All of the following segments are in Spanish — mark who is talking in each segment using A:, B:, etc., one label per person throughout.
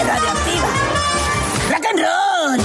A: Radioactiva. Rock and roll.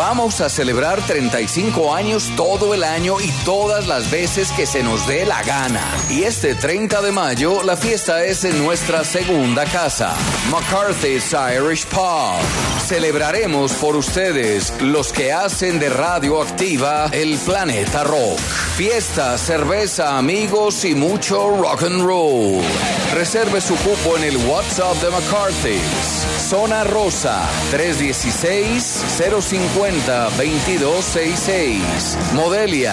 B: Vamos a celebrar 35 años todo el año y todas las veces que se nos dé la gana. Y este 30 de mayo, la fiesta es en nuestra segunda casa, McCarthy's Irish Pub. Celebraremos por ustedes, los que hacen de Radioactiva el planeta rock. Fiesta, cerveza, amigos y mucho rock and roll. Reserve su cupo en el WhatsApp de McCarthy's. Zona Rosa, 316-050-2266. Modelia,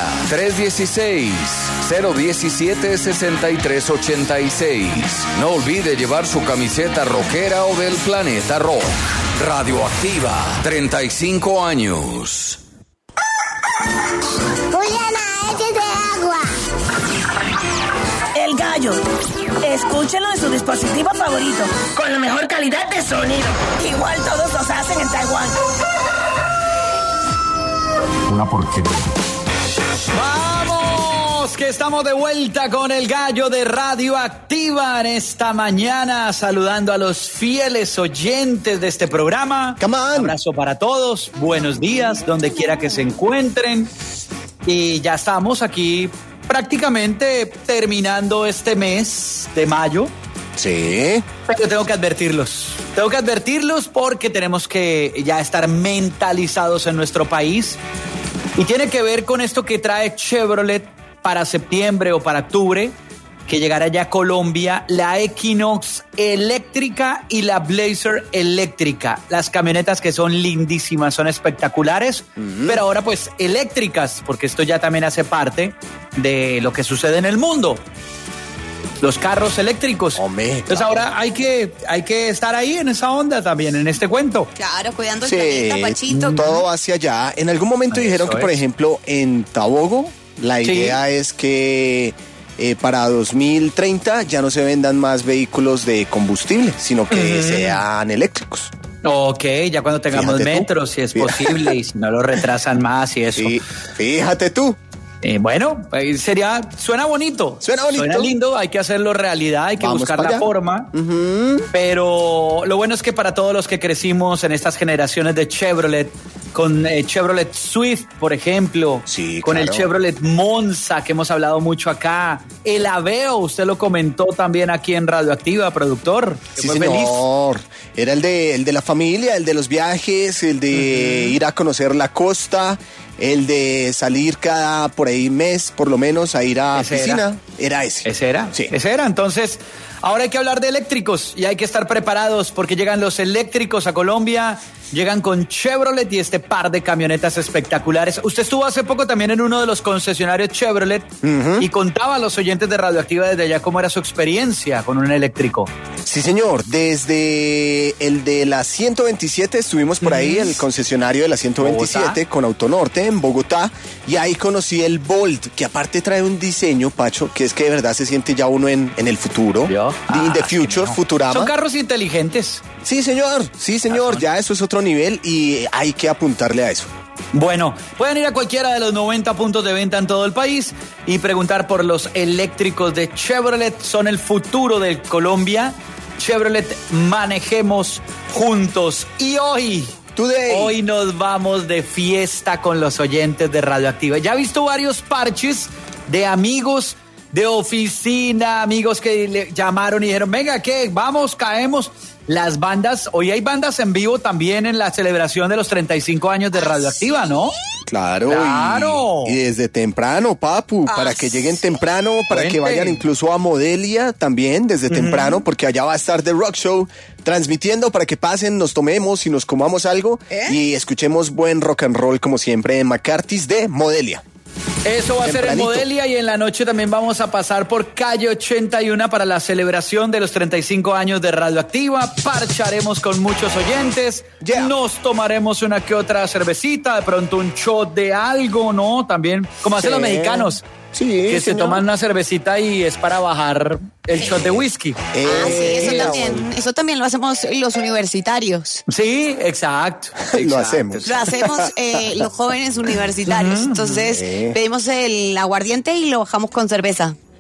B: 316-017-6386. No olvide llevar su camiseta rockera o del planeta rock. Radioactiva, 35 años.
A: Juliana, échate agua. El Gallo. Escúchenlo en su dispositivo favorito, con la mejor calidad de sonido. Igual todos los hacen en Taiwán.
C: Una porquería.
D: ¡Vamos! Que estamos de vuelta con el Gallo de Radioactiva en esta mañana, saludando a los fieles oyentes de este programa.
E: Come on.
D: Un abrazo para todos, buenos días, donde quiera que se encuentren. Y ya estamos aquí prácticamente terminando este mes de mayo.
E: Sí.
D: Pero tengo que advertirlos porque tenemos que ya estar mentalizados en nuestro país. Y tiene que ver con esto que trae Chevrolet para septiembre o para octubre, que llegará ya a Colombia, la Equinox eléctrica y la Blazer eléctrica. Las camionetas que son lindísimas, son espectaculares, pero ahora pues eléctricas, porque esto ya también hace parte de lo que sucede en el mundo. Los carros eléctricos.
E: Hombre,
D: Entonces
E: claro.
D: ahora hay que estar ahí en esa onda también, en este cuento.
F: Claro, cuidando el
E: Sí,
F: planeta, Pachito.
E: todo hacia allá. En algún momento dijeron que, por ejemplo, en Tabogo, la idea es que para 2030 ya no se vendan más vehículos de combustible, sino que sean eléctricos.
D: Ok, ya cuando tengamos
E: Fíjate tú.
D: metros, si es posible, y si no lo retrasan más y eso.
E: Sí, fíjate tú.
D: Bueno, suena bonito.
E: Suena bonito.
D: Suena lindo, hay que hacerlo realidad, hay que
E: Vamos
D: buscar
E: para
D: la
E: allá.
D: forma. Pero lo bueno es que para todos los que crecimos en estas generaciones de Chevrolet, con Chevrolet Swift, por ejemplo,
E: Sí,
D: con el
E: claro.
D: Chevrolet Monza, que hemos hablado mucho acá, el Aveo, usted lo comentó también aquí en Radioactiva, productor. Que
E: Sí,
D: fue feliz.
E: señor. Era el de la familia, el de los viajes, el de ir a conocer la costa, el de salir cada por ahí mes, por lo menos, a ir a
D: Ese
E: piscina. Era ese.
D: ¿Ese era?
E: Sí.
D: Ese era. Entonces, ahora hay que hablar de eléctricos y hay que estar preparados porque llegan los eléctricos a Colombia, llegan con Chevrolet y este par de camionetas espectaculares. Usted estuvo hace poco también en uno de los concesionarios Chevrolet y contaba a los oyentes de Radioactiva desde allá cómo era su experiencia con un eléctrico.
E: Sí, señor. Desde el de la 127 estuvimos por ahí, el concesionario de la 127
D: Bogotá.
E: con Autonorte en Bogotá, y ahí conocí el Bolt, que aparte trae un diseño, Pacho, que es que de verdad se siente ya uno en el futuro.
D: ¿Vio?
E: In the
D: Ah,
E: future,
D: sí, no.
E: Futurama.
D: Son carros inteligentes.
E: Sí, señor, ya eso es otro nivel y hay que apuntarle a eso.
D: Bueno, pueden ir a cualquiera de los 90 puntos de venta en todo el país y preguntar por los eléctricos de Chevrolet. Son el futuro de Colombia. Chevrolet, manejemos juntos. Y hoy nos vamos de fiesta con los oyentes de Radioactiva. Ya he visto varios parches de amigos de oficina, amigos que le llamaron y dijeron, venga, ¿qué? Vamos, caemos. Las bandas, hoy hay bandas en vivo también en la celebración de los 35 años de Radioactiva, ¿no?
E: Claro.
D: Claro.
E: Y desde temprano, papu, para que lleguen temprano, para que
D: Cuente.
E: vayan incluso a Modelia también desde temprano, porque allá va a estar The Rock Show transmitiendo para que pasen, nos tomemos y nos comamos algo y escuchemos buen rock and roll como siempre en McCarthy's de Modelia.
D: Eso va a ser en
E: Tempranito.
D: Modelia y en la noche también vamos a pasar por Calle 81 para la celebración de los 35 años de Radioactiva. Parcharemos con muchos oyentes,
E: Yeah.
D: nos tomaremos una que otra cervecita, de pronto un shot de algo, ¿no? También, como hacen
E: Sí.
D: los mexicanos,
E: Sí,
D: que se
E: señor.
D: toman una cervecita y es para bajar el shot de whisky.
F: Ah, sí, eso también lo hacemos los universitarios.
D: Sí, exacto.
E: Lo
D: exacto.
E: hacemos.
F: Lo hacemos los jóvenes universitarios. Entonces pedimos el aguardiente y lo bajamos con cerveza.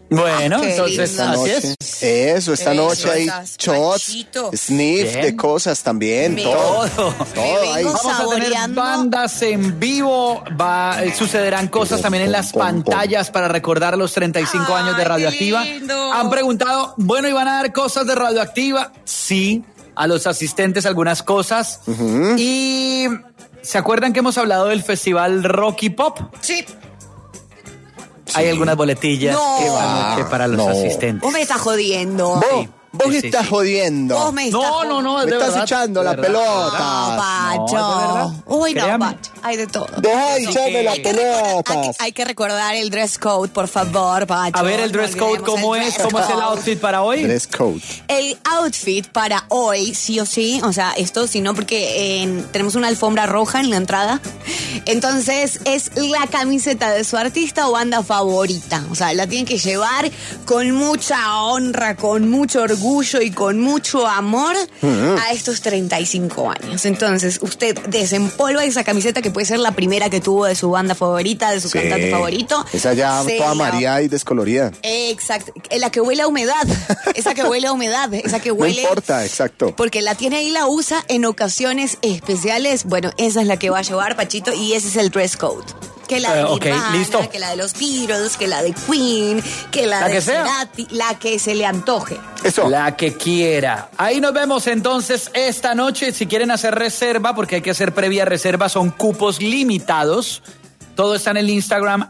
D: Bueno, entonces así es.
E: Eso, esta noche hay shots, sniff de cosas también, todo ahí.
D: Vamos a tener bandas en vivo, sucederán cosas también en las pantallas para recordar los 35 años de Radioactiva. Han preguntado, bueno, ¿y van a dar cosas de Radioactiva? Sí, a los asistentes algunas cosas. Y ¿se acuerdan que hemos hablado del festival Rocky Pop?
F: Sí.
D: Hay algunas boletillas para los asistentes.
F: Vos me estás jodiendo.
E: Vos estás jodiendo.
F: Vos me
E: estás echando la pelota.
F: No, Pacho. Uy, no, Pacho. Hay de todo.
E: Deja de echarme la pelota.
F: Hay que recordar el dress code, por favor, Pacho.
D: A ver, el dress code, ¿cómo es? ¿Cómo es el outfit para hoy?
E: Dress code.
F: El outfit para hoy, sí o sí, o sea, esto sí, no, porque tenemos una alfombra roja en la entrada. Entonces, es la camiseta de su artista o banda favorita. O sea, la tienen que llevar con mucha honra, con mucho orgullo y con mucho amor a estos 35 años. Entonces, usted desempolva esa camiseta que puede ser la primera que tuvo de su banda favorita, de su cantante favorito.
E: Esa ya toda amarilla y descolorida.
F: Exacto. La que huele a humedad. Esa que huele a humedad. Esa que huele...
E: No importa, exacto.
F: Porque la tiene ahí, la usa en ocasiones especiales. Bueno, esa es la que va a llevar, Pachito, y ese es el dress code. Que la de Nirvana, que la de los Beatles, que la de Queen, que la de Cerati, la que se le antoje.
E: Eso.
D: La que quiera. Ahí nos vemos entonces esta noche. Si quieren hacer reserva, porque hay que hacer previa reserva, son cupos limitados. Todo está en el Instagram,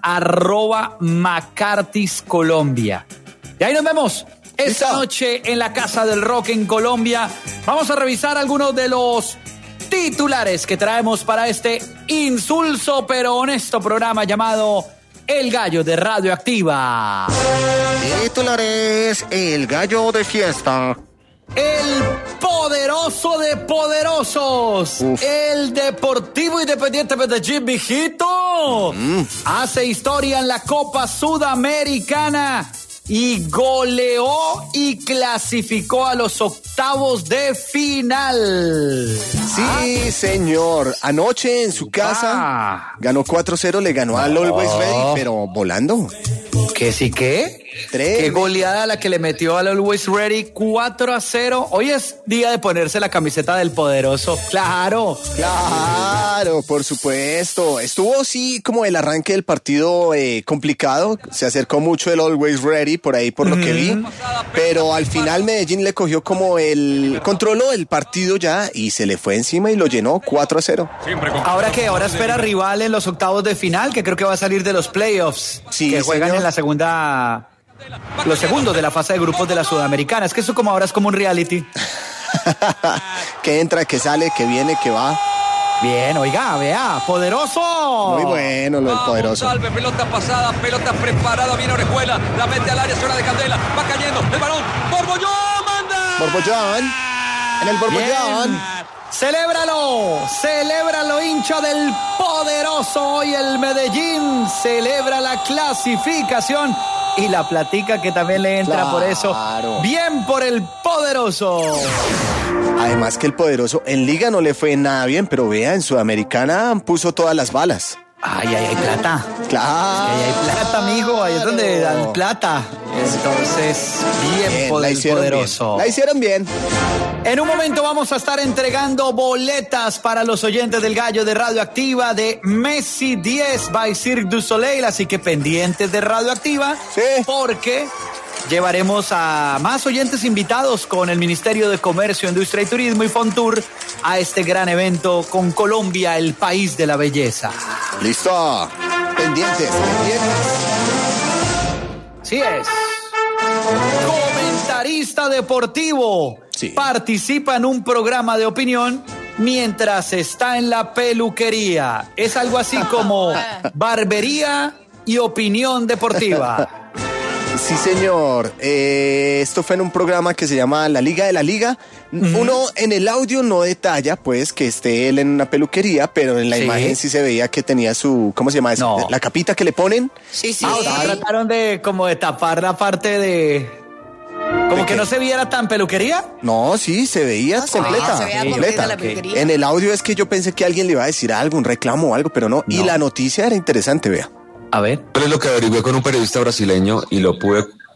D: @McCarthy'sColombia. Y ahí nos vemos esta noche en la Casa del Rock en Colombia. Vamos a revisar algunos de los titulares que traemos para este insulso pero honesto programa llamado El Gallo de Radioactiva.
E: Titulares: El gallo de fiesta.
D: El poderoso de poderosos. El Deportivo Independiente Medellín, mijito. Hace historia en la Copa Sudamericana y goleó y clasificó a los octavos de final.
E: Sí, señor. Anoche en su casa ganó 4-0, le ganó al Always Ready, pero volando.
D: ¿Qué sí qué? Qué goleada la que le metió al Always Ready, 4-0. Hoy es día de ponerse la camiseta del poderoso. Claro,
E: por supuesto. Estuvo sí como el arranque del partido complicado. Se acercó mucho el Always Ready por ahí, por lo que vi. Pero al final Medellín le cogió como controló el partido ya y se le fue encima y lo llenó 4-0.
D: ¿Ahora qué? Ahora espera rival en los octavos de final, que creo que va a salir de los playoffs.
E: Sí,
D: que juegan en la segunda... Los segundos de la fase de grupos de la Sudamericana. Es que eso como ahora es como un reality.
E: Que entra, que sale, que viene, que va.
D: Bien, oiga, vea, poderoso.
E: Muy bueno lo del poderoso.
C: Salve, pelota pasada, pelota preparada, viene Orejuela, la mete al área, zona de Candela, va cayendo, el balón, Borbollón, manda.
E: Borbollón, en el Borbollón.
D: Celébralo, hincha del poderoso. Hoy el Medellín celebra la clasificación y la platica que también le entra por eso. Bien por el poderoso.
E: Además que el poderoso en Liga no le fue nada bien, pero vea, en Sudamericana puso todas las balas.
D: Ay, hay plata.
E: Claro.
D: Ahí hay plata, mijo. Ahí es donde dan plata. Entonces, bien por el poderoso.
E: La hicieron bien.
D: En un momento vamos a estar entregando boletas para los oyentes del Gallo de Radioactiva de Messi 10 by Cirque du Soleil. Así que pendientes de Radioactiva.
E: Sí.
D: Porque llevaremos a más oyentes invitados con el Ministerio de Comercio, Industria y Turismo y Fontur a este gran evento con Colombia, el país de la belleza.
E: Listo. Pendientes.
D: Sí es. Comentarista deportivo.
E: Sí.
D: Participa en un programa de opinión mientras está en la peluquería. Es algo así como barbería y opinión deportiva.
E: Sí, señor. Esto fue en un programa que se llama La Liga de la Liga. Uno en el audio no detalla, pues, que esté él en una peluquería, pero en la imagen sí se veía que tenía su, ¿cómo se llama eso?
D: No.
E: La capita que le ponen.
F: Sí.
D: Trataron de tapar la parte de... Como que no se viera tan peluquería.
E: No, sí, se veía completa.
F: Se veía completa la peluquería.
E: En el audio es que yo pensé que alguien le iba a decir algo, un reclamo o algo, pero no. Y la noticia era interesante, vea.
D: A ver.
G: Es lo que averigué con un periodista brasileño y lo pude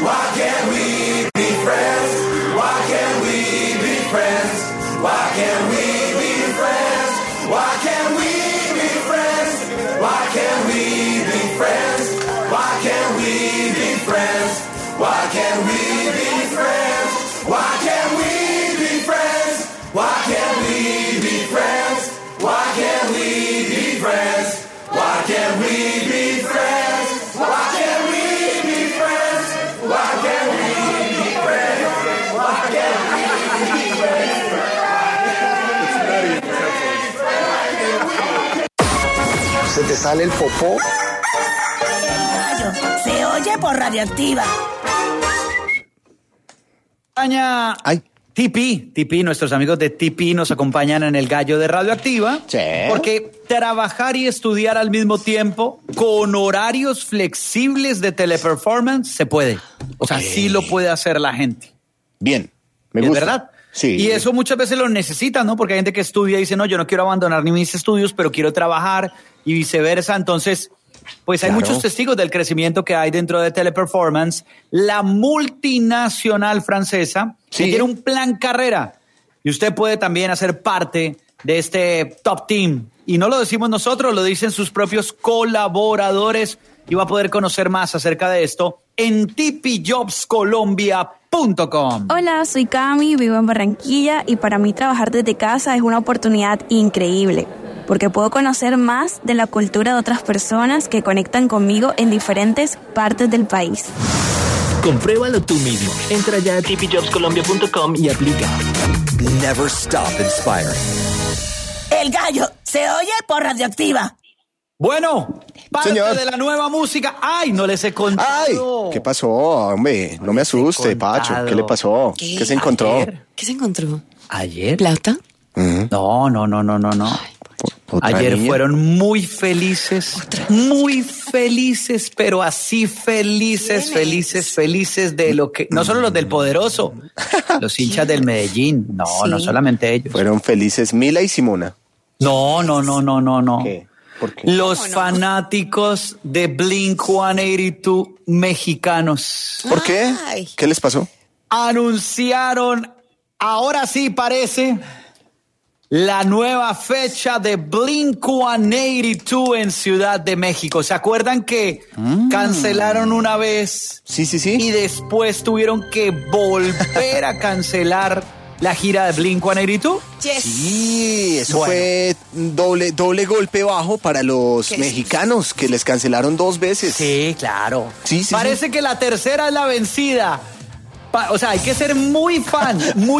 H: Why can't we be friends? Why can't we be friends? Why can't we be friends? Why can't we be friends? Why can't we be friends? Why can't we be friends? Why can't we be friends? Why can't we be friends? Why can't we be friends? Why can't we be friends? Why can't we be friends? Why can't we be friends? Why can't we be friends? Why can't we be friends?
E: ¿Se te sale el popó?
A: Se oye por Radioactiva.
D: España.
E: Ay.
D: TP, nuestros amigos de TP nos acompañan en el Gallo de Radioactiva.
E: Sí.
D: Porque trabajar y estudiar al mismo tiempo con horarios flexibles de teleperformance se puede. O sea, sí lo puede hacer la gente.
E: Bien, me
D: ¿Es
E: gusta.
D: verdad?
E: Sí.
D: Y eso muchas veces lo necesitan, ¿no? Porque hay gente que estudia y dice, no, yo no quiero abandonar ni mis estudios, pero quiero trabajar y viceversa. Entonces, pues hay
E: Claro.
D: muchos testigos del crecimiento que hay dentro de Teleperformance. La multinacional francesa que
E: Sí.
D: tiene un plan carrera. Y usted puede también hacer parte de este top team. Y no lo decimos nosotros, lo dicen sus propios colaboradores. Y va a poder conocer más acerca de esto en tipijobscolombia.com.
I: Hola, soy Cami, vivo en Barranquilla y para mí trabajar desde casa es una oportunidad increíble, porque puedo conocer más de la cultura de otras personas que conectan conmigo en diferentes partes del país.
J: Compruébalo tú mismo. Entra ya a tipijobscolombia.com y aplica.
K: Never stop inspiring.
A: El Gallo se oye por Radioactiva.
D: Bueno, parte
E: Señor.
D: de la nueva música. ¡Ay, no les he
E: Ay,
D: contado!
E: ¿qué pasó, hombre? No me asuste, Pacho. ¿Qué le pasó? ¿Qué se encontró?
D: Ayer.
F: ¿Qué se encontró?
D: ¿Ayer?
F: ¿Plata?
D: No.
E: ¿Otra
D: Ayer
E: niña?
D: fueron muy felices, pero así felices de lo que, no solo los del Poderoso, los hinchas del Medellín, no solamente ellos.
E: Fueron felices Mila y Simona.
D: No.
E: ¿Qué? ¿Por qué?
D: Los fanáticos de Blink-182 mexicanos
E: ¿Por qué?
F: Ay.
E: ¿Qué les pasó?
D: anunciaron, ahora sí parece, la nueva fecha de Blink-182 en Ciudad de México. ¿Se acuerdan que cancelaron una vez?
E: Sí.
D: Y después tuvieron que volver a cancelar la gira de Blink-182.
F: Yes.
E: Sí, eso
D: Bueno.
E: fue doble golpe bajo para los
F: ¿Qué?
E: mexicanos que les cancelaron 2 veces.
D: Sí, claro.
E: Sí.
D: Parece que la tercera es la vencida. O sea, hay que ser muy fan.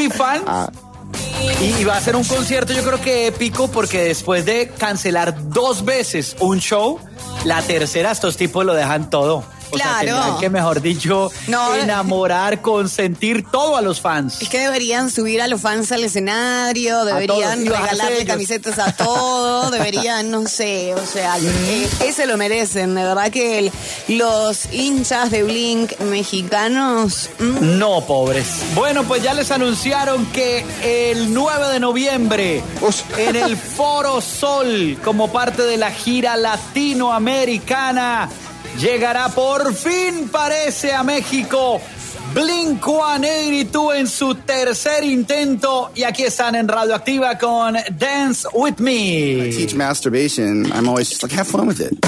D: Y va a ser un concierto, yo creo que épico, porque después de cancelar 2 veces un show, la tercera estos tipos lo dejan todo. O sea,
F: Claro.
D: tendrán que, mejor dicho,
F: No.
D: enamorar, consentir todo a los fans.
F: Es que deberían subir a los fans al escenario, deberían
D: todos, y bajarse
F: regalarle
D: ellos.
F: camisetas a todos, deberían, no sé, o sea, ese lo merecen. De verdad que los hinchas de Blink mexicanos...
D: No, pobres. Bueno, pues ya les anunciaron que el 9 de noviembre en el Foro Sol, como parte de la gira latinoamericana, llegará por fin, parece, a México Blink-182 en su tercer intento. Y aquí están en Radioactiva con Dance With Me.
L: I teach masturbation. I'm always just like, have fun with it.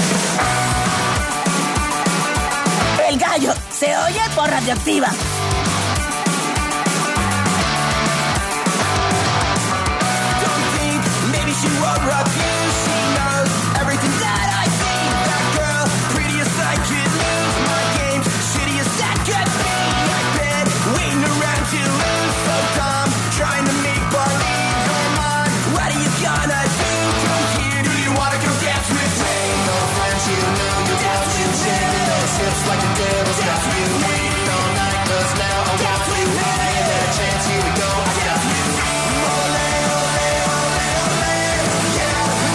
A: El Gallo se oye por Radioactiva.
H: Maybe she won't rock you. She knows everything that I see. That girl, prettiest I could lose. My game's shittiest that could be. I've been waiting around to lose. So dumb, trying to make believe you're mine. What are you gonna do? Come here, do you wanna come dance with me? No friends, you know you dance with me. Those hips like the devil's got you waiting all night. 'Cause now I want you. Give it a chance, here we go. I got you. Ole, ole, ole, ole. Yeah,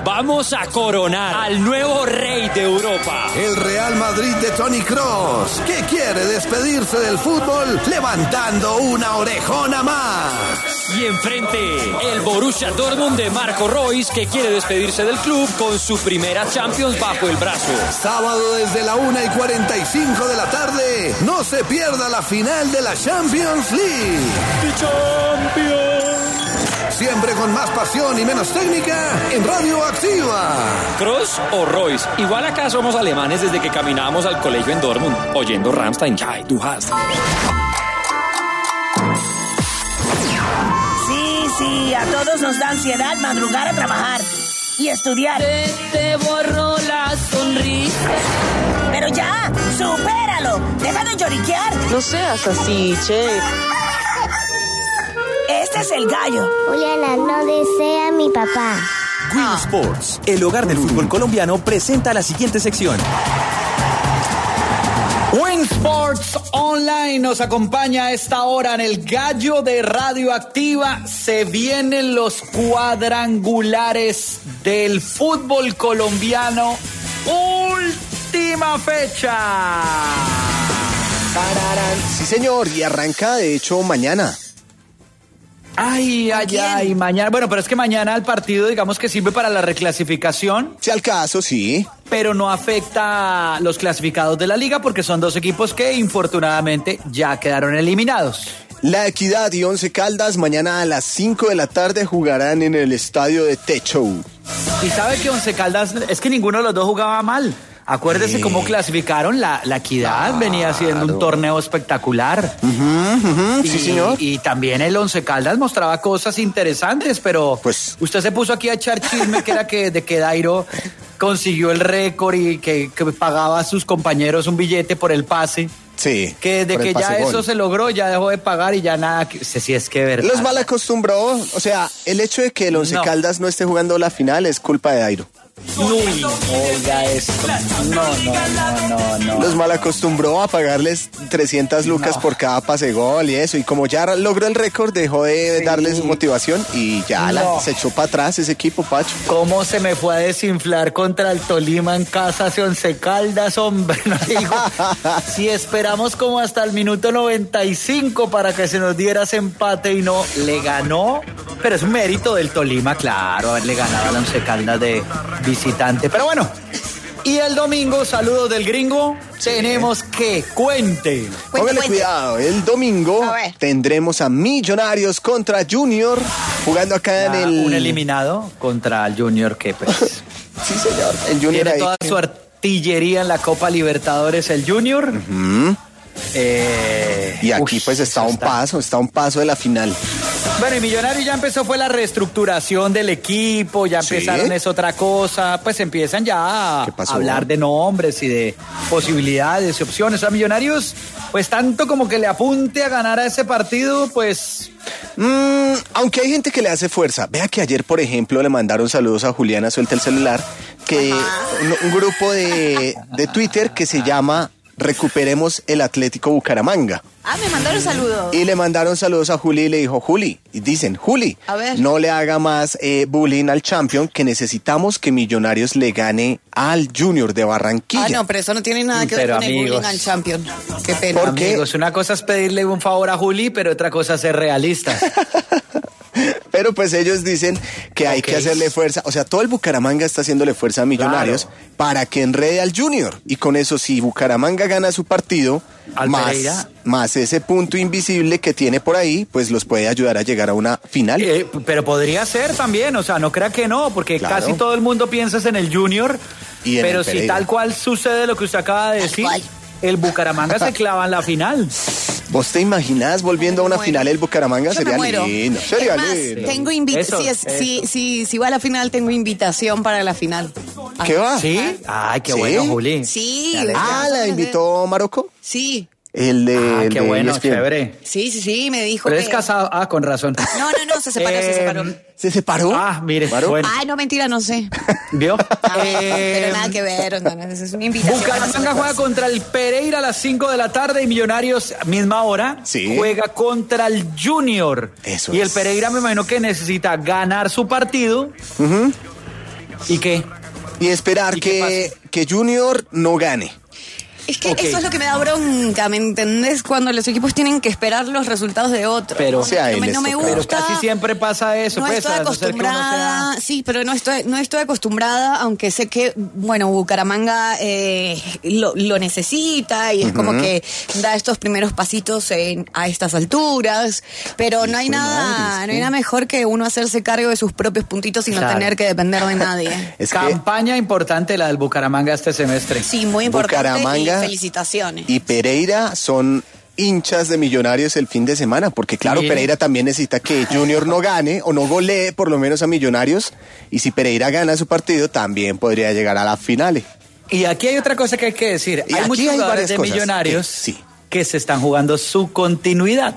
M: Vamos a coronar al nuevo rey de Europa.
N: El Real Madrid de Toni Kroos, que quiere despedirse del fútbol levantando una orejona más.
M: Y enfrente, el Borussia Dortmund de Marco Reus, que quiere despedirse del club con su primera Champions bajo el brazo.
N: Sábado desde la 1:45 de la tarde, no se pierda la final de la Champions League. Siempre con más pasión y menos técnica en Radio Activa.
M: ¿Kroos o Reus? Igual acá somos alemanes desde que caminábamos al colegio en Dortmund, oyendo Rammstein. Chai, du hast.
A: Sí, a todos nos da ansiedad madrugar a trabajar y estudiar.
H: Te borró la sonrisa.
A: Pero ya, supéralo. Deja de lloriquear.
O: No seas así, che.
A: Este es el gallo.
P: Juliana, no desea a mi papá.
K: Win Sports, el hogar del fútbol colombiano, presenta la siguiente sección.
D: Win Sports Online nos acompaña a esta hora en el gallo de Radioactiva. Se vienen los cuadrangulares del fútbol colombiano. Última fecha.
E: Sí, señor, y arranca de hecho mañana.
D: Ay, mañana. Bueno, pero es que mañana el partido, digamos que sirve para la reclasificación.
E: Si al caso, sí.
D: Pero no afecta a los clasificados de la liga porque son dos equipos que infortunadamente ya quedaron eliminados.
E: La Equidad y Once Caldas mañana a las 5 de la tarde jugarán en el estadio de Techo.
D: Y sabe que Once Caldas, es que ninguno de los dos jugaba mal. Acuérdese cómo clasificaron la Equidad, venía haciendo un torneo espectacular.
E: Sí, señor.
D: Y también el Once Caldas mostraba cosas interesantes, pero pues usted se puso aquí a echar chisme que era de que Dairo consiguió el récord y que pagaba a sus compañeros un billete por el pase.
E: Sí.
D: Que de que ya eso se logró, ya dejó de pagar y ya nada. Sí, es que verdad.
E: Los mal acostumbró. O sea, el hecho de que el Once Caldas no esté jugando la final es culpa de Dairo.
D: Uy, oiga esto. No.
E: Los mal acostumbró a pagarles 300 lucas por cada pase gol y eso. Y como ya logró el récord, dejó de darles motivación y ya se echó para atrás ese equipo, Pacho.
D: ¿Cómo se me fue a desinflar contra el Tolima en casa hace Once Caldas, hombre? No digo, si esperamos como hasta el minuto 95 para que se nos diera ese empate y no le ganó. Pero es un mérito del Tolima, claro, haberle ganado al Once Caldas de visitante. Pero bueno, y el domingo, saludos del gringo, tenemos que cuente.
E: Póngale cuidado, el domingo tendremos a Millonarios contra Junior, jugando acá en el...
D: Un eliminado contra el Junior que pues...
E: Sí, señor, el Junior
D: tiene
E: ahí.
D: Toda su artillería en la Copa Libertadores, el Junior.
E: Y aquí pues está a un paso de la final.
D: Bueno, y Millonarios ya empezó, fue la reestructuración del equipo, ya empezaron, es otra cosa, pues empiezan ya a hablar de nombres y de posibilidades y opciones. O sea, Millonarios, pues tanto como que le apunte a ganar a ese partido, pues...
E: aunque hay gente que le hace fuerza. Vea que ayer, por ejemplo, le mandaron saludos a Juliana, suelta el celular, que un grupo de Twitter que se llama Recuperemos el Atlético Bucaramanga.
F: Me mandaron saludos.
E: Y le mandaron saludos a Juli y le dijo, Juli,
F: a ver,
E: no le haga más bullying al champion, que necesitamos que Millonarios le gane al Junior de Barranquilla.
F: No, pero eso no tiene nada que ver con el bullying al champion. Qué pena.
E: Porque,
D: amigos, una cosa es pedirle un favor a Juli, pero otra cosa es ser realistas.
E: Pero pues ellos dicen que hay que hacerle fuerza. O sea, todo el Bucaramanga está haciéndole fuerza a Millonarios para que enrede al Junior. Y con eso, si Bucaramanga gana su partido, más ese punto invisible que tiene por ahí, pues los puede ayudar a llegar a una final.
D: Pero podría ser también, o sea, no crea que no, porque casi todo el mundo piensa en el Junior. Pero si tal cual sucede lo que usted acaba de decir, el Bucaramanga se clava en la final.
E: ¿Vos te imaginás volviendo a una final el Bucaramanga? Sería lindo. Sería lindo.
F: Tengo si va a la final, tengo invitación para la final.
E: ¿Qué va?
D: ¿Sí? Ay, qué bueno, Juli.
F: Sí.
E: ¿La invitó Marocco?
F: Sí.
E: El de...
D: qué bueno, chévere.
F: Sí, me dijo
D: Pero es casado. Con razón.
F: No, se separó.
E: ¿Se separó?
D: Mire. Bueno.
F: Ay, no, mentira, no sé.
D: ¿Vio?
F: Pero nada que ver, es una invitación.
D: Bucaramanga juega contra el Pereira a las 5 de la tarde y Millonarios, misma hora, juega contra el Junior.
E: Eso
D: y el Pereira me imagino que necesita ganar su partido ¿Y qué?
E: Y esperar que Junior no gane.
F: Es que eso es lo que me da bronca, ¿me entendés? Cuando los equipos tienen que esperar los resultados de otros.
D: Pero
F: no me gusta.
D: Pero casi siempre pasa eso.
F: No
D: pues,
F: estoy
D: a no ser que uno
F: acostumbrada, sí, pero no estoy acostumbrada, aunque sé que, bueno, Bucaramanga lo necesita y es como que da estos primeros pasitos a estas alturas, pero no hay nada mejor que uno hacerse cargo de sus propios puntitos y no tener que depender de nadie.
D: Campaña importante la del Bucaramanga este semestre.
F: Sí, muy importante.
E: Bucaramanga
F: Felicitaciones.
E: Y Pereira son hinchas de Millonarios el fin de semana, porque claro, Pereira también necesita que Junior no gane o no golee por lo menos a Millonarios, y si Pereira gana su partido también podría llegar a la finales.
D: Y aquí hay otra cosa que hay que decir.
E: Y
D: Hay muchos
E: hay
D: jugadores
E: varias
D: de
E: cosas
D: Millonarios que se están jugando su continuidad.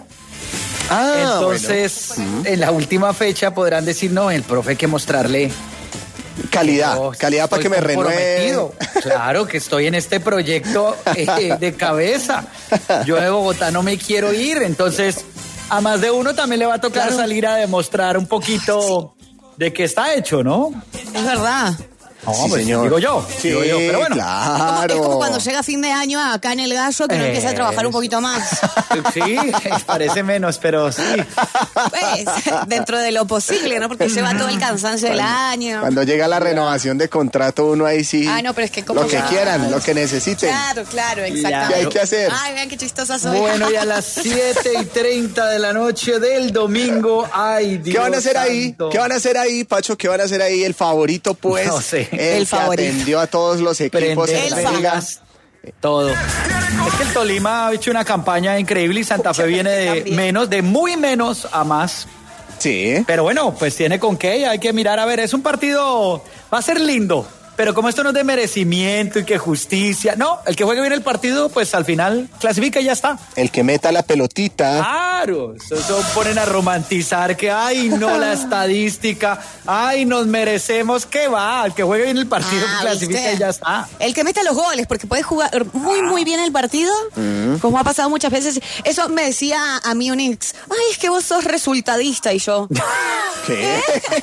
D: Entonces, en la última fecha podrán decir, no, el profe hay que mostrarle
E: calidad para que me renueve.
D: Claro que estoy en este proyecto de cabeza. Yo de Bogotá no me quiero ir, entonces a más de uno también le va a tocar salir a demostrar un poquito de que está hecho, ¿no?
F: Es verdad.
D: No,
E: Sí,
D: pues,
E: señor.
D: digo yo, pero bueno.
E: Claro.
F: Es como cuando llega fin de año acá en el Gallo que uno empieza a trabajar un poquito más.
D: Sí, parece menos, pero sí.
F: Pues, dentro de lo posible, ¿no? Porque lleva todo el cansancio del año.
E: Cuando llega la renovación de contrato, uno ahí sí.
F: Ah, no, pero es que como
E: lo que quieran, lo que necesiten.
F: Claro, exactamente.
E: ¿Qué hay que hacer?
F: Ay, vean qué chistosa soy.
D: Bueno, y a las 7:30 de la noche del domingo, ay, Dios
E: ¿Qué van a hacer ahí?
D: santo.
E: ¿Qué van a hacer ahí, Pacho? ¿Qué van a hacer ahí? El favorito, pues.
D: No sé.
E: El favorito. Atendió a todos los equipos en la liga.
D: Todo. Es que el Tolima ha hecho una campaña increíble y Santa Fe viene de muy menos a más.
E: Sí.
D: Pero bueno, pues tiene con qué, hay que mirar, a ver, es un partido, va a ser lindo, pero como esto no es de merecimiento y que justicia, no, el que juegue bien el partido, pues al final clasifica y ya está.
E: El que meta la pelotita.
D: Claro, eso ponen a romantizar que, ay, no, la estadística, ay, nos merecemos, que va, el que juegue bien el partido clasifica
F: ¿viste?
D: y ya está.
F: El que meta los goles, porque puede jugar muy bien el partido, como ha pasado muchas veces. Eso me decía a mí un ex, ay, es que vos sos resultadista, y yo.
E: ¿Qué?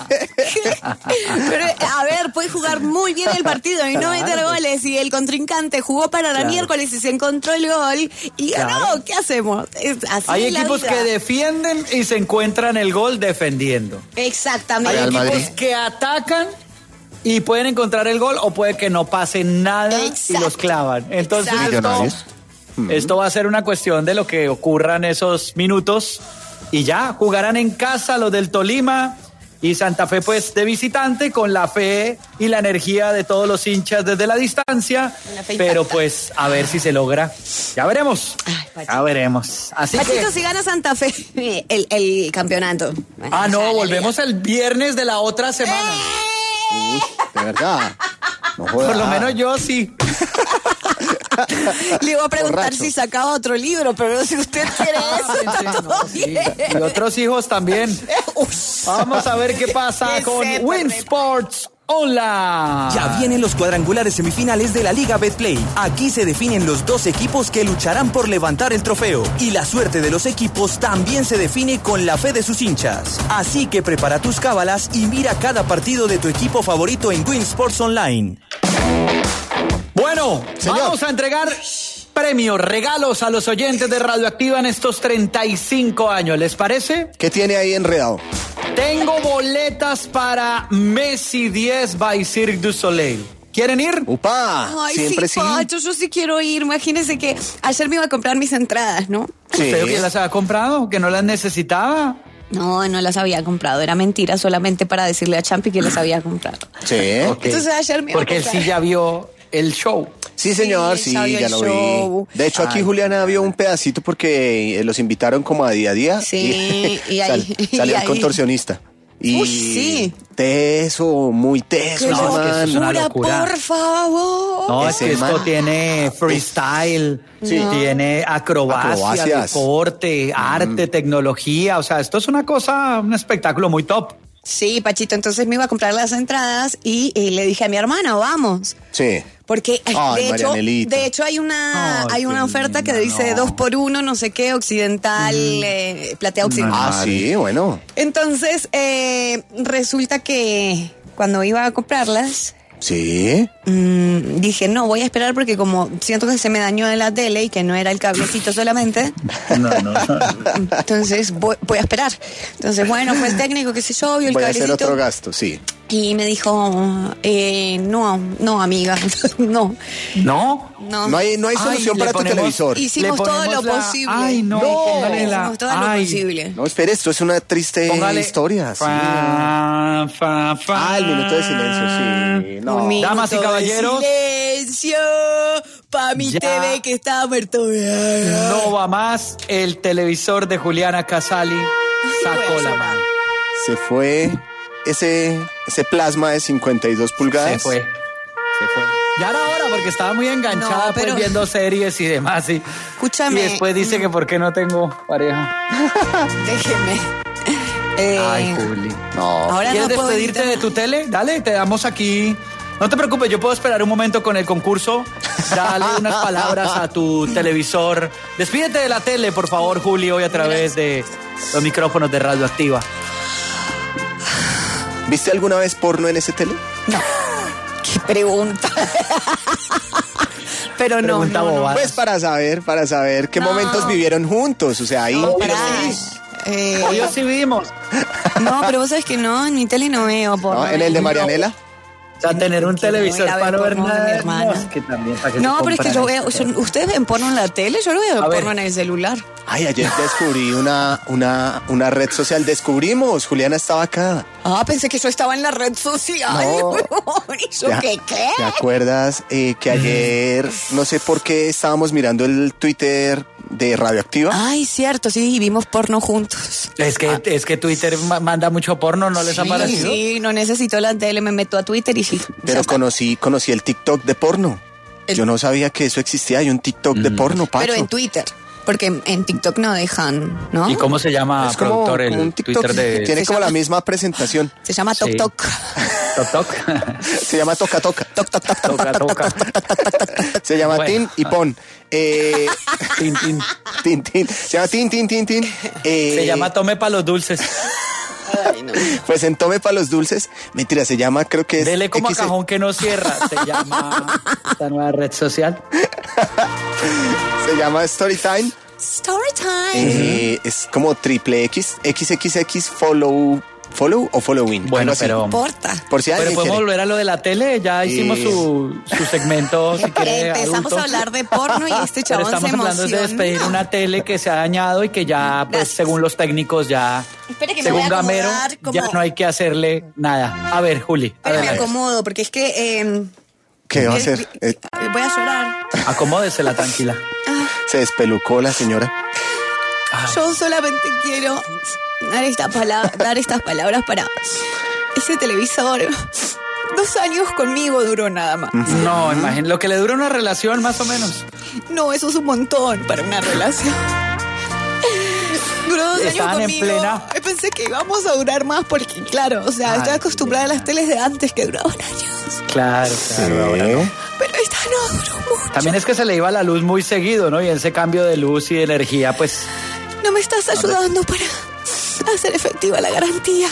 F: Pero, a ver, puede jugar muy bien el partido y no meter goles, y el contrincante jugó para la miércoles y se encontró el gol y ganó. ¿Qué hacemos? Así
D: Hay
F: es la
D: equipos
F: vida.
D: que defienden y se encuentran el gol defendiendo.
F: Exactamente.
D: Hay equipos que atacan y pueden encontrar el gol, o puede que no pase nada y los clavan. Entonces esto va a ser una cuestión de lo que ocurra en esos minutos, y ya jugarán en casa los del Tolima y Santa Fe pues de visitante, con la fe y la energía de todos los hinchas desde la distancia, pero pues a ver si se logra. Ya veremos. Ya veremos. Así
F: Pachito,
D: que...
F: si gana Santa Fe el campeonato.
D: Ah, no, volvemos el viernes de la otra semana.
E: Uy, de verdad. No jodas.
D: Por lo menos yo sí.
F: Le iba a preguntar
E: Borracho.
F: si sacaba otro libro, pero si usted quiere eso, está todo bien.
D: Y otros hijos también. Vamos a ver qué pasa con Win Sports Online.
K: Ya vienen los cuadrangulares semifinales de la Liga Betplay. Aquí se definen los dos equipos que lucharán por levantar el trofeo. Y la suerte de los equipos también se define con la fe de sus hinchas. Así que prepara tus cábalas y mira cada partido de tu equipo favorito en Win Sports Online.
D: Bueno,
E: Señor.
D: vamos a entregar premios, regalos a los oyentes de Radioactiva en estos 35 años. ¿Les parece?
E: ¿Qué tiene ahí enredado?
D: Tengo boletas para Messi 10 by Cirque du Soleil. ¿Quieren ir?
E: ¡Upa!
F: Ay,
E: Siempre
F: sí,
E: sí.
F: Pacho, yo sí quiero ir. Imagínense que ayer me iba a comprar mis entradas, ¿no?
E: Sí.
D: ¿Usted que las había comprado? ¿Que no las necesitaba?
F: No las había comprado. Era mentira, solamente para decirle a Champi que las había comprado.
E: Sí.
D: Ok.
F: Entonces ayer me iba a
D: Porque él
F: comprar.
D: sí ya vio el show.
E: Sí, señor,
F: Sí,
E: sí,
F: ya vio
E: ya
F: el
E: lo
F: show.
E: vi. De hecho, aquí Juliana vio un pedacito porque los invitaron como a día.
F: Sí, y ahí- y
E: salió el
F: ahí-
E: contorsionista. Y
F: Uy, sí.
E: teso, muy teso,
F: ¡Qué
E: ese
D: No, es que eso
E: man.
D: es una
F: locura,
D: locura.
F: por favor!
D: No, es
E: Ese
D: que esto
E: man.
D: tiene freestyle,
E: Sí.
D: tiene acrobacia,
E: Acrobacias.
D: deporte, arte, tecnología. O sea, esto es una cosa, un espectáculo muy top.
F: Sí, Pachito, entonces me iba a comprar las entradas y le dije a mi hermana, vamos.
E: Sí.
F: Porque
E: Ay, Marianelita.
F: de hecho hay una
D: Ay, qué
F: oferta que
D: linda,
F: dice
D: no.
F: 2x1, no sé qué, occidental, platea occidental.
E: Ah, sí, bueno.
F: Entonces, resulta que cuando iba a comprarlas,
E: Sí.
F: dije, no, voy a esperar porque como siento que se me dañó en la tele y que no era el cablecito solamente, entonces voy a esperar. Entonces, bueno, fue el técnico, qué sé yo, vio el
E: Voy a
F: cablecito.
E: hacer otro gasto, sí.
F: Y me dijo, no, amiga, no.
D: ¿No?
E: No hay solución para tu televisor.
F: Hicimos todo lo posible.
D: Ay, no, póngale la...
F: Hicimos todo lo posible.
E: No, espere, esto es una triste historia. Sí. El minuto de silencio, sí. No.
D: Damas y caballeros.
F: Silencio. Pa' mi
D: Ya.
F: TV que está muerto.
D: No va más. El televisor de Juliana Casali sacó la mano.
E: Se fue ese plasma de 52 pulgadas.
D: Se fue. Ya era hora porque estaba muy enganchada
F: No, pero-
D: pues, viendo series y demás. Y
F: Escúchame.
D: Y después dice que por qué no tengo pareja.
F: Déjeme.
D: Ay, Juli.
E: No.
F: Ahora
D: ¿Quieres
F: no puedo
D: despedirte
F: editar.
D: de tu tele? Dale, te damos aquí. No te preocupes, yo puedo esperar un momento con el concurso. Dale unas palabras a tu televisor. Despídete de la tele, por favor, Juli, hoy a través de los micrófonos de Radioactiva.
E: ¿Viste alguna vez porno en ese tele?
F: Qué pregunta. Pero no.
E: Pues para saber qué momentos vivieron juntos. O sea, ahí.
D: Obvio sí vimos.
F: No, pero vos sabés que no, en mi tele no veo porno.
E: ¿No? ¿En el de Marianela?
D: O sea, tener un televisor
F: voy a ver
D: para no ver
F: porno de mi
D: nada.
F: hermana.
D: No, es que también, ¿para qué
F: No,
D: se
F: pero es que
D: compran
F: yo
D: esto?
F: veo. ¿Ustedes ven porno en la tele? Yo no veo
D: A ver.
F: porno en el celular.
E: Ay, ayer descubrí una red social. Descubrimos, Juliana estaba acá.
F: Ah, pensé que yo estaba en la red social.
E: No.
F: ¿Y yo qué?
E: ¿Te acuerdas que ayer, no sé por qué, estábamos mirando el Twitter de Radioactiva?
F: Ay, cierto, sí, vimos porno juntos.
D: Es que Twitter manda mucho porno, ¿no les ha parecido?
F: Sí, no necesito la tele, me meto a Twitter y sí.
E: Pero conocí el TikTok de porno. Yo no sabía que eso existía. Hay un TikTok de porno, Pacho.
F: Pero en Twitter, porque en TikTok no dejan, ¿no?
D: ¿Y cómo se llama,
E: Es como,
D: productor,
E: como
D: el
E: un TikTok.
D: Twitter de...
E: Tiene como la misma presentación.
F: Se llama
D: Sí.
F: TokTok.
D: TokTok.
E: Se llama Toca Toca. Se llama
D: Bueno.
E: Tin y Pon.
D: Tin, tin.
E: Tin, tin. Se llama Tin, Tin, Tin, Tin.
D: Se llama Tome para los dulces.
E: Pues en Tome para los dulces. Mentira, se llama, creo que es.
D: Dele como a
E: X-
D: cajón que no cierra. Se llama esta nueva red social.
E: Se llama Storytime.
F: Storytime.
E: Es como triple X. XXX follow o following.
D: Bueno,
E: algo así.
D: pero...
F: importa.
E: Por si
D: Pero
E: alguien
D: podemos
E: quiere.
D: volver a lo de la tele. Ya hicimos su segmento, si quiere,
F: Empezamos
D: adulto.
F: a hablar de porno y este
D: Pero
F: chabón se
D: estamos hablando de despedir
F: emociona.
D: una tele que se ha dañado y que ya, pues, según los técnicos, ya,
F: Espere que me
D: según
F: voy a
D: Gamero,
F: acomodar como-
D: ya no hay que hacerle nada. A ver, Juli,
F: Pero me
D: adelante.
F: acomodo, porque es que
E: ¿Qué va a hacer?
F: voy a llorar.
D: Acomódesela, tranquila.
E: Se despelucó la señora.
F: Yo solamente quiero dar estas palabras para ese televisor. 2 años conmigo duró nada más.
D: No, imagínate, lo que le dura una relación, más o menos.
F: No, eso es un montón para una relación. Duró 2 años
D: Estaban en
F: conmigo.
D: plena-
F: Pensé que íbamos a durar más porque, claro, o sea,
D: Ay,
F: estoy acostumbrada a las teles de antes que duraban años.
D: Claro, claro. Ahora no.
F: Pero esta no duró mucho.
D: También es que se le iba la luz muy seguido, ¿no? Y ese cambio de luz y de energía, pues...
F: No me estás ayudando para hacer efectiva la garantía.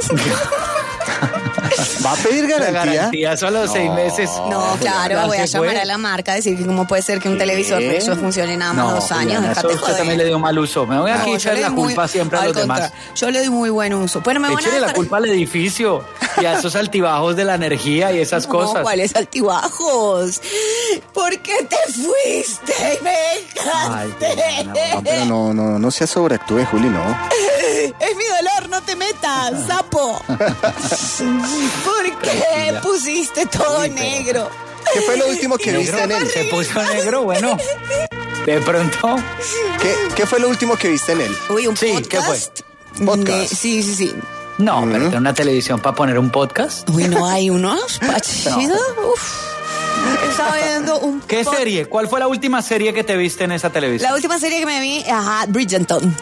E: ¿Va a pedir
D: La
E: garantía?
D: garantía son los 6 meses.
F: No, claro,
D: Ya
F: voy a
D: se fue.
F: llamar a la marca a decir que cómo puede ser que un televisor
E: ¿Qué?
F: eso funcione nada más
D: No,
F: 2 años.
D: Juliana, eso
F: Déjate
D: usted también le
F: joder.
D: dio mal uso. Me voy aquí a
F: No, yo
D: echar
F: le
D: la
F: doy muy-
D: culpa siempre a
F: al
D: los demás.
F: contrario, yo le doy muy buen uso. Bueno, me van a
D: Échale la
F: dejar...
D: culpa al edificio y a esos altibajos de la energía y esas
F: No,
D: cosas.
F: ¿cuáles altibajos? ¿Por qué te fuiste y me
D: Ay,
F: dejaste?
E: No, pero no se sobreactúe, Juli, no.
F: Es mi dolor, no te metas, sapo. ¿Por qué pusiste todo negro?
E: ¿Qué fue lo último que viste en él?
D: Se puso negro, bueno. De pronto.
E: ¿Qué fue lo último que viste en él?
F: Uy, un
D: Sí,
F: podcast.
D: ¿qué fue?
E: Podcast.
F: Sí.
D: No, pero tener una televisión para poner un podcast.
F: Uy, no hay unos pachidos. Uf. Estaba viendo un
D: ¿Qué serie? ¿Cuál fue la última serie que te viste en esa televisión?
F: La última serie que me vi, Bridgerton.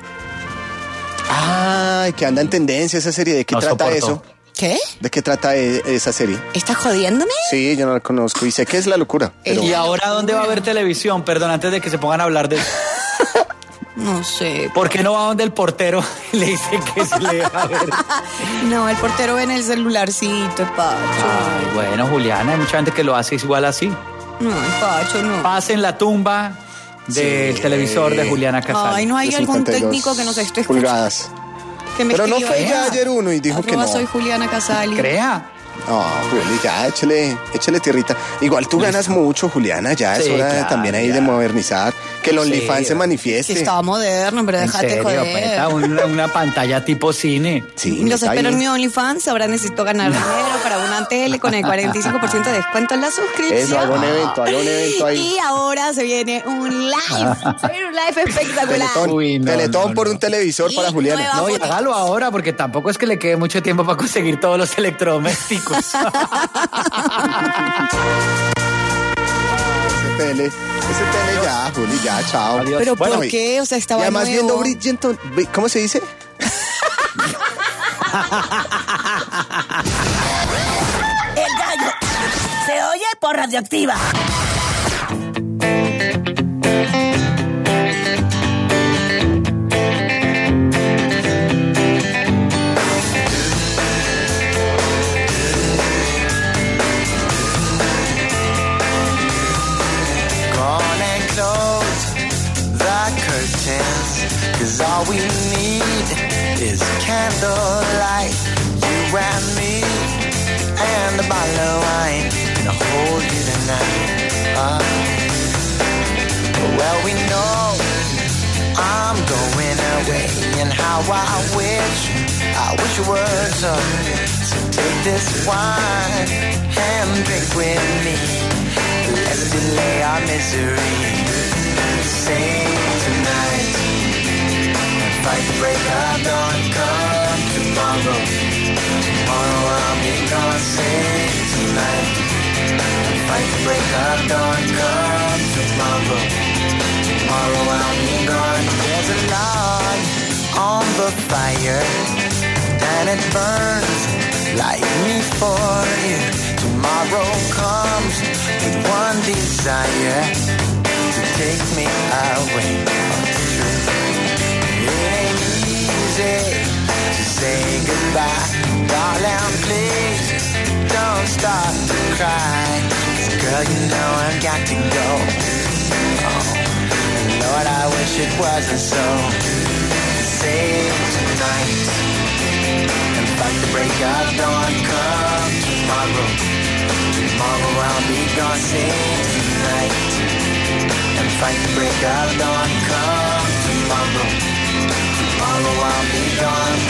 E: Ay, que anda en tendencia esa serie. ¿De qué
D: No
E: trata
D: soporto.
E: eso?
F: ¿Qué?
E: ¿De qué trata esa serie?
F: ¿Estás jodiéndome?
E: Sí, yo no la conozco y sé que es la locura. Pero...
D: ¿Y ahora dónde va a haber televisión? Perdón, antes de que se pongan a hablar de eso.
F: No sé.
D: ¿Por qué no va donde el portero y le dice que se le deja ver?
F: No, el portero ve en el celularcito, Pacho.
D: Ay, bueno, Juliana, hay mucha gente que lo hace igual así.
F: No, Pacho, no.
D: Pasen la tumba del televisor de Juliana Casal.
F: Ay, no hay
E: De
F: algún
E: 52
F: técnico que nos esté escuchando.
E: pulgadas.
F: Que me
E: Pero no
F: escriba.
E: fue ya ayer uno y dijo que no.
F: Soy Juliana Casali.
D: Crea.
E: No, Juli, ya, échale tierrita. Igual tú ganas mucho, Juliana, ya es
D: Sí,
E: hora
D: claro,
E: también ahí
D: ya.
E: de modernizar. Que el OnlyFans
D: Sí,
E: se manifieste.
F: Que estaba moderno, pero
D: En
F: déjate
D: serio,
F: joder.
D: Peta, una pantalla tipo cine.
E: Sí,
F: Los
E: está
F: espero en
E: ahí.
F: mi OnlyFans. Ahora necesito ganar dinero para una tele con el 45% de descuento en la suscripción.
E: Eso, haga un evento ahí.
F: Y ahora se viene un live. Se viene un live espectacular.
E: Teletón,
D: Uy, no,
E: Teletón
D: no,
E: por
D: no.
E: un televisor
F: Y
E: para Juliana.
F: nueva
D: No, y
F: foto.
D: hágalo ahora, porque tampoco es que le quede mucho tiempo para conseguir todos los electrodomésticos.
E: Ese tele ya, Juli, ya, chao.
D: Adiós.
F: Pero
E: Bueno,
F: ¿por qué? O sea, estaba
E: Y además
F: nuevo.
E: viendo Bridgerton, ¿cómo se dice?
A: El gallo se oye por Radioactiva.
H: Go on and close the curtains, 'cause all we need is candlelight. You and me and a bottle of wine, gonna hold you tonight. Well, we know I'm going away, and how I wish it were so. So take this wine and drink with me. Let's delay our misery. Sing tonight and fight the break of dawn. Come tomorrow, tomorrow I'll be gone. Sing tonight and fight the break of dawn. Come tomorrow, tomorrow I'll be gone. There's a log on the fire and it burns like me for you. Tomorrow comes with one desire to take me away from the truth. It ain't easy to say goodbye, darling, please don't start to cry. 'Cause girl, you know I've got to go. Oh, and Lord, I wish it wasn't so. Save tonight and fight the break of dawn. Come tomorrow, tomorrow I'll be gone. Save tonight and fight the break of dawn. Come tomorrow, tomorrow I'll be gone.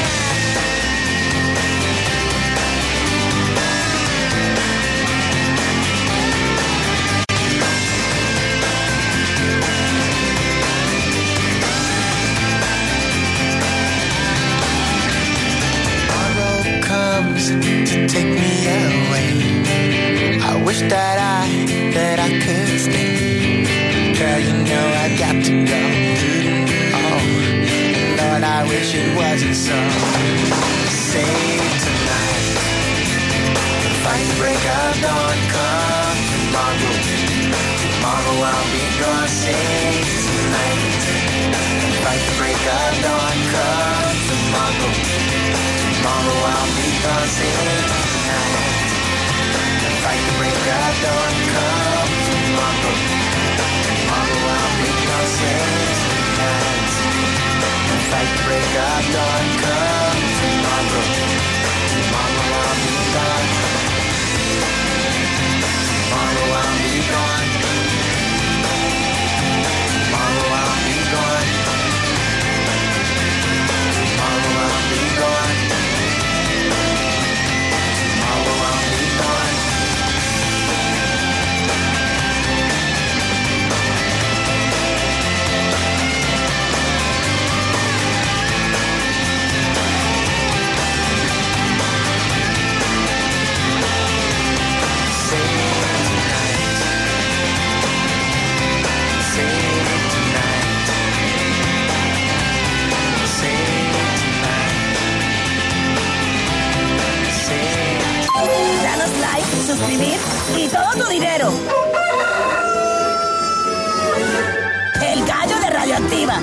H: Tomorrow comes to take me away. I wish that I could stay. Girl, you know I got to go. Oh, Lord, I wish it wasn't so. Save tonight, fight the break of dawn. Come tomorrow, tomorrow I'll be gone. Save tonight, fight the break of dawn. Come tomorrow, tomorrow I'll be gone. Save tonight, fight the break of dawn. Come tomorrow, tomorrow I'll be gone. Save tonight, fight the break of dawn. Come tomorrow, tomorrow I'll be gone. Tomorrow I'll be gone. Tomorrow I'll be gone. Tomorrow I'll be gone. Tomorrow I'll be gone.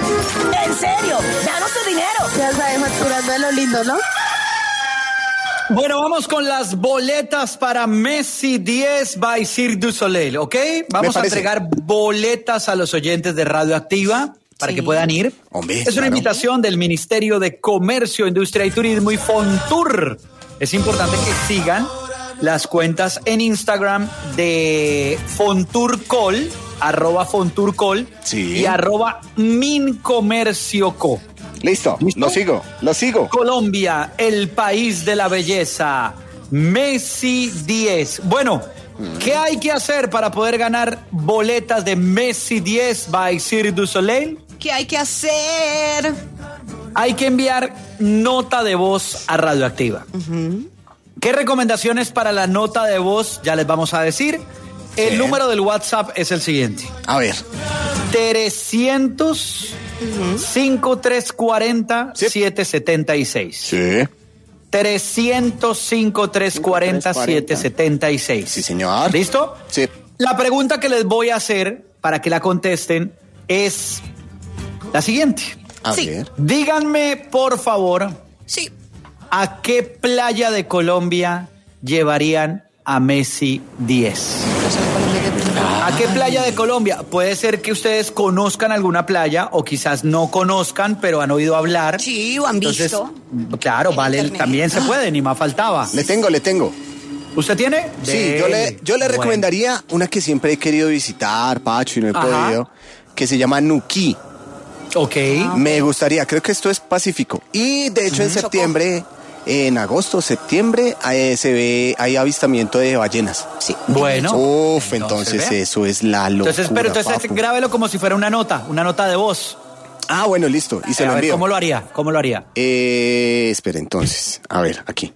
A: En serio, danos tu dinero.
O: Ya sabes, facturando de lo lindo, ¿no?
D: Bueno, vamos con las boletas para Messi 10 by Cirque du Soleil, ¿ok? Vamos a entregar boletas a los oyentes de Radioactiva para que puedan ir.
E: Hombre,
D: es una invitación del Ministerio de Comercio, Industria y Turismo y Fontur. Es importante que sigan las cuentas en Instagram de Fonturcol, @Fonturcol y @Mincomercioco.
E: Listo, lo sigo.
D: Colombia, el país de la belleza. Messi 10. Bueno, ¿qué hay que hacer para poder ganar boletas de Messi 10 by Cirque du Soleil?
F: ¿Qué hay que hacer?
D: Hay que enviar nota de voz a Radioactiva. ¿Qué recomendaciones para la nota de voz? Ya les vamos a decir. El número del WhatsApp es el siguiente.
E: A ver.
D: 300 5340 776.
E: Sí.
D: 300 5340 776.
E: Sí, señor.
D: ¿Listo?
E: Sí.
D: La pregunta que les voy a hacer para que la contesten es la siguiente.
E: A ver.
D: Díganme, por favor, ¿a qué playa de Colombia llevarían a Messi 10? ¿A qué playa de Colombia? Puede ser que ustedes conozcan alguna playa o quizás no conozcan, pero han oído hablar.
F: Sí, o han visto.
D: Claro, vale,
F: internet.
D: también se puede, ni más faltaba.
E: Le tengo.
D: ¿Usted tiene?
E: Sí, yo le recomendaría una que siempre he querido visitar, Pacho, y no he podido, que se llama Nuquí.
D: Ok.
E: Me gustaría, creo que esto es Pacífico. Y de hecho en septiembre, en agosto, septiembre, hay avistamiento de ballenas.
F: Sí.
D: Bueno.
E: Uf, entonces eso es la locura.
D: Entonces
E: papu.
D: grábelo como si fuera una nota de voz.
E: Ah, bueno, listo. Y se lo envío.
D: ¿Cómo lo haría?
E: Espera, entonces. A ver, aquí.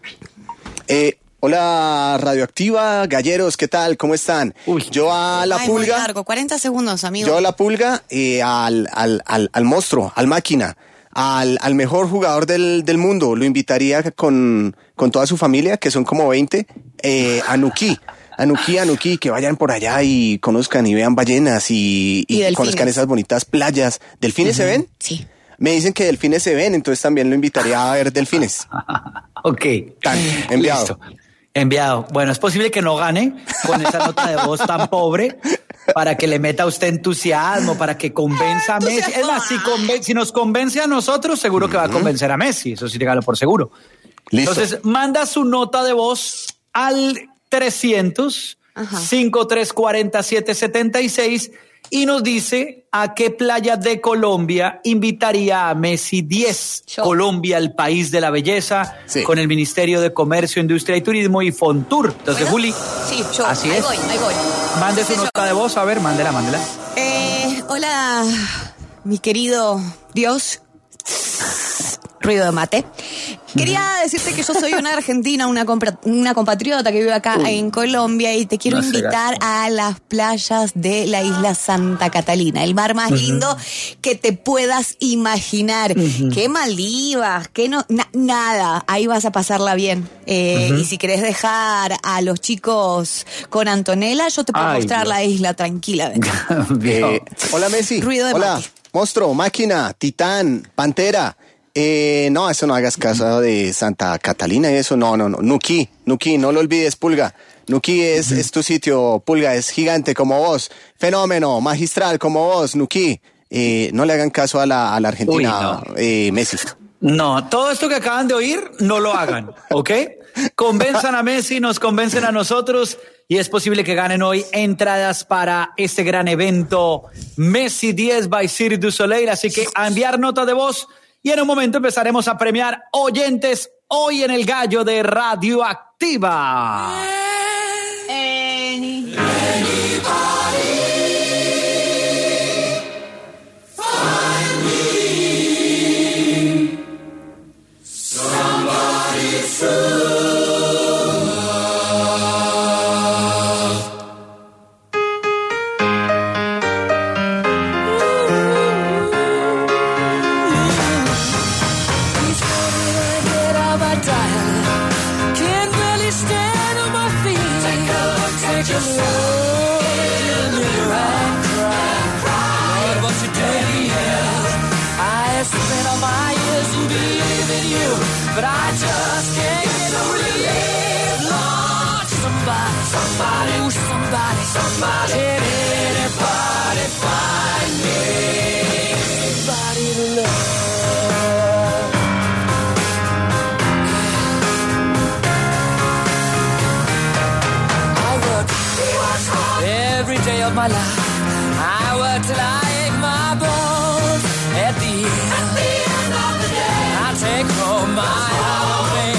E: Hola, Radioactiva, galleros, ¿qué tal? ¿Cómo están? Yo a la
F: Muy
E: pulga.
F: largo, 40 segundos, amigo.
E: Yo a la pulga, al monstruo, al máquina, al mejor jugador del mundo, lo invitaría con toda su familia, que son como 20, a Nuquí, que vayan por allá y conozcan y vean ballenas y conozcan esas bonitas playas. ¿Delfines se ven?
F: Sí.
E: Me dicen que delfines se ven, entonces también lo invitaría a ver delfines.
D: Ok.
E: Enviado.
D: Listo. Enviado. Bueno, es posible que no gane con esa nota de voz tan pobre para que le meta a usted entusiasmo, para que convenza a Messi. Es más, si nos convence a nosotros, seguro que va a convencer a Messi. Eso sí, dígalo por seguro.
E: Listo.
D: Entonces, manda su nota de voz al 300 5340 776 y nos dice a qué playa de Colombia invitaría a Messi 10. Colombia, el país de la belleza, con el Ministerio de Comercio, Industria y Turismo y Fontur. Entonces, Juli,
F: sí, yo.
D: así
F: Ahí
D: es.
F: voy.
D: Mande su nota de voz, a ver, mándela.
F: Hola, mi querido Dios. Ruido de mate. Quería decirte que yo soy una argentina, una compatriota que vive acá en Colombia y te quiero invitar a las playas de la isla Santa Catalina, el mar más lindo que te puedas imaginar. Qué Maldivas, qué nada, ahí vas a pasarla bien. Y si querés dejar a los chicos con Antonella, yo te puedo mostrar la isla tranquila.
E: Hola Messi.
F: Ruido de mate.
E: Monstruo, máquina, titán, pantera. No, eso no hagas caso de Santa Catalina y eso, no. Nuquí, no lo olvides, Pulga. Nuquí es tu sitio, Pulga, es gigante como vos, fenómeno, magistral como vos, Nuquí. No le hagan caso a la Argentina, Messi.
D: No, todo esto que acaban de oír, no lo hagan, ¿ok? Convenzan a Messi, nos convencen a nosotros y es posible que ganen hoy entradas para este gran evento Messi 10 by Cirque du Soleil, así que a enviar nota de voz. Y en un momento empezaremos a premiar oyentes hoy en el Gallo de Radioactiva.
H: Can't really stand on my feet. Can anybody find me? Somebody to love. I work every day of my life. I work till I ache my bones. At the end of the day, I take home my holiday.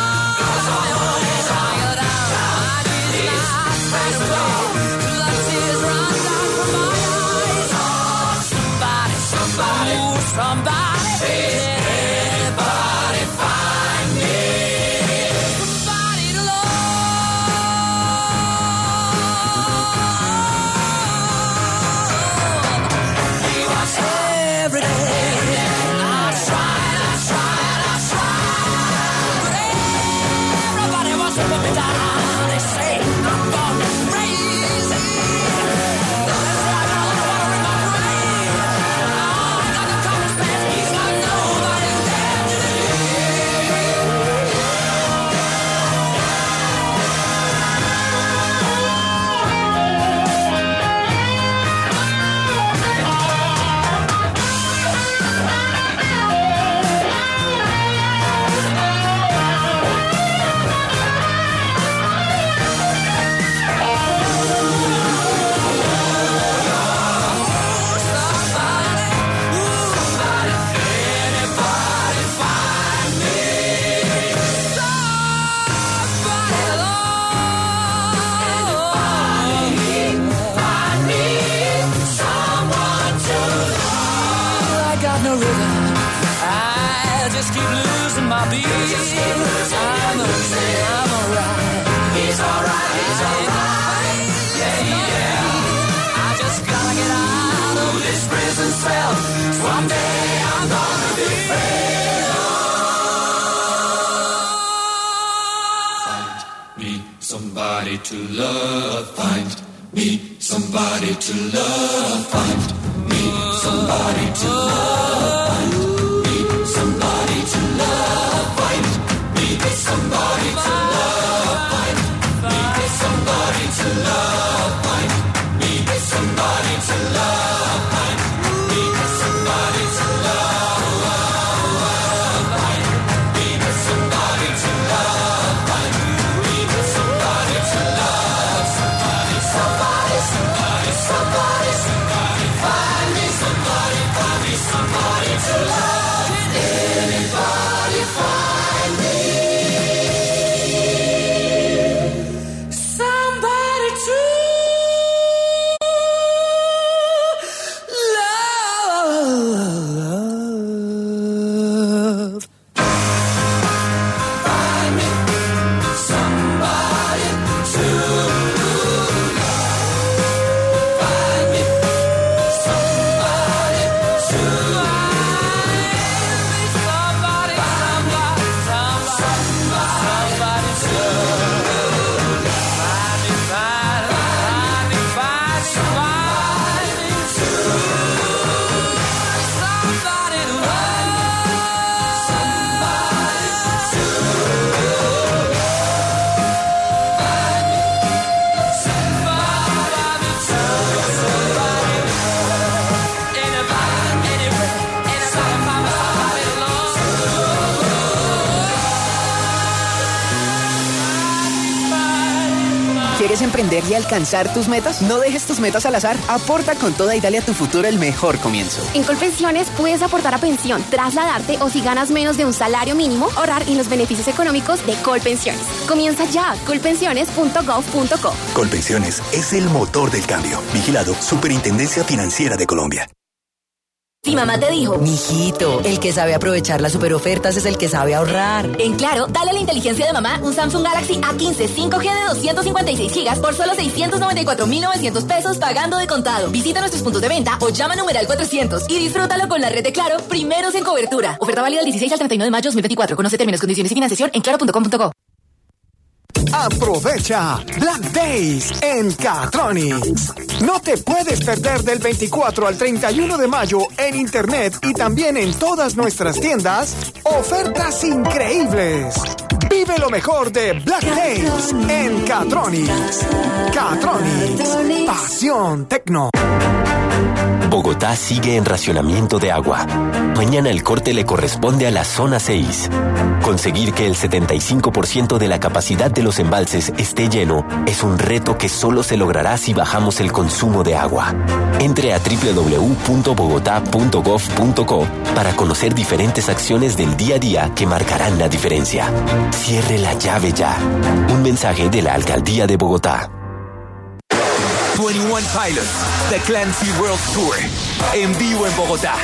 H: Somebody, anybody find me? Somebody to love. He wants every day. I try. But everybody wants to put me down. They say I'm gone crazy. That's why I don't know what to in my brain. I got the common sense. He's got nobody left to
Q: somebody to love. Find me somebody to love. Find me somebody to love. Find me somebody to love. Find me somebody to love. Find me somebody to love. Find me somebody to love. Find me somebody to love. Find me somebody to love. Find me somebody to love. Somebody, somebody, somebody, somebody, somebody. Find me somebody, find me somebody to love. Anybody find me somebody to love. Find me somebody to love. Find me somebody to somebody, somebody to find me, find me somebody to somebody to love. Somebody to find me somebody to somebody. Anybody, anywhere, anybody, find somebody to love.
R: ¿Quieres emprender y alcanzar tus metas? No dejes tus metas al azar. Aporta con toda y dale a tu futuro el mejor comienzo.
S: En Colpensiones puedes aportar a pensión, trasladarte o si ganas menos de un salario mínimo, ahorrar en los beneficios económicos de Colpensiones. Comienza ya, colpensiones.gov.co.
T: Colpensiones es el motor del cambio. Vigilado, Superintendencia Financiera de Colombia.
U: Si mamá te dijo, mijito, el que sabe aprovechar las superofertas es el que sabe ahorrar. En Claro, dale a la inteligencia de mamá un Samsung Galaxy A15 5G de 256 GB por solo 694.900 pesos pagando de contado. Visita nuestros puntos de venta o llama numeral 400 y disfrútalo con la red de Claro, primeros en cobertura. Oferta válida del 16 al 31 de mayo 2024. Conoce términos, condiciones y financiación en claro.com.co.
V: Aprovecha Black Days en Catronics. No te puedes perder del 24 al 31 de mayo en internet y también en todas nuestras tiendas ofertas increíbles. Vive lo mejor de Black Days en Catronics. Catronics, pasión tecno.
B: Bogotá sigue en racionamiento de agua. Mañana el corte le corresponde a la zona 6. Conseguir que el 75% de la capacidad de los embalses esté lleno es un reto que solo se logrará si bajamos el consumo de agua. Entre a www.bogotá.gov.co para conocer diferentes acciones del día a día que marcarán la diferencia. Cierre la llave ya. Un mensaje de la Alcaldía de Bogotá.
K: 21 Pilots, The Clancy World Tour, en vivo en Bogotá.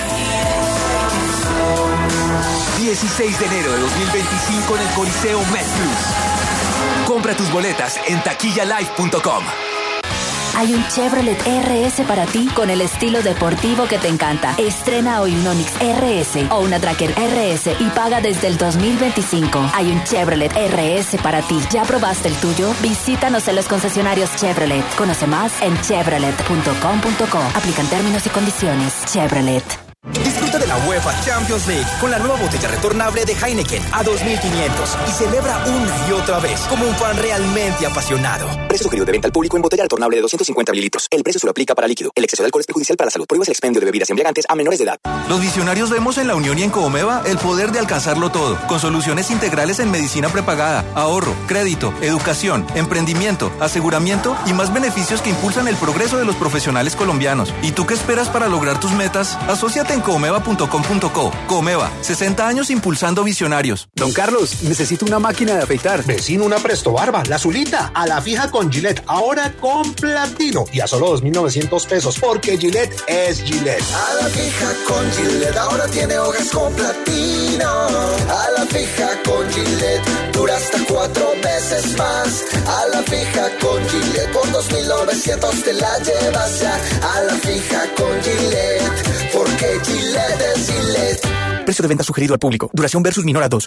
K: 16 de enero de 2025 en el Coliseo MedPlus. Compra tus boletas en taquillalive.com.
U: Hay un Chevrolet RS para ti con el estilo deportivo que te encanta. Estrena hoy un Onix RS o una Tracker RS y paga desde el 2025. Hay un Chevrolet RS para ti. ¿Ya probaste el tuyo? Visítanos en los concesionarios Chevrolet. Conoce más en chevrolet.com.co. Aplican términos y condiciones. Chevrolet.
K: Disfruta de la UEFA Champions League con la nueva botella retornable de Heineken a 2.500 y celebra una y otra vez como un fan realmente apasionado.
C: Precio sugerido de venta al público en botella retornable de 250 mililitros. El precio solo aplica para líquido. El exceso de alcohol es perjudicial para la salud. Prohíbas el expendio de bebidas embriagantes a menores de edad.
W: Los visionarios vemos en la Unión y en Coomeva el poder de alcanzarlo todo, con soluciones integrales en medicina prepagada, ahorro, crédito, educación, emprendimiento, aseguramiento y más beneficios que impulsan el progreso de los profesionales colombianos. ¿Y tú qué esperas para lograr tus metas? Asóciate en coomeva.com.co. Coomeva, 60 años impulsando visionarios.
X: Don Carlos, necesito una máquina de afeitar.
Y: Vecino, una Presto Barba, la azulita, a la fija con Gillette, ahora con platino y a solo 2.900 pesos, porque Gillette es Gillette.
H: A la fija con Gillette, ahora tiene hojas con platino. A la fija con Gillette, dura hasta 4 veces más. A la fija con Gillette, por 2.900 te la llevas ya. A la fija con Gillette, porque Gillette es Gillette.
K: Precio de venta sugerido al público. Duración versus menor a 2.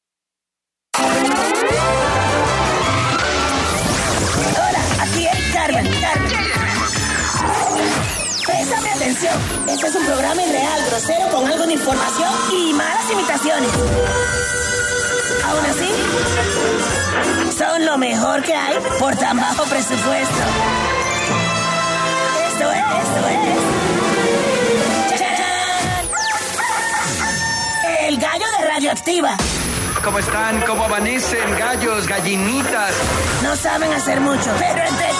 A: Hola, aquí es Carmen. Préstame atención. Este es un programa irreal, grosero, con algo de información y malas imitaciones. Aún así, son lo mejor que hay por tan bajo presupuesto. Esto es. El gallo de Radioactiva.
Z: ¿Cómo están? ¿Cómo amanecen? Gallos, gallinitas.
A: No saben hacer mucho, pero entre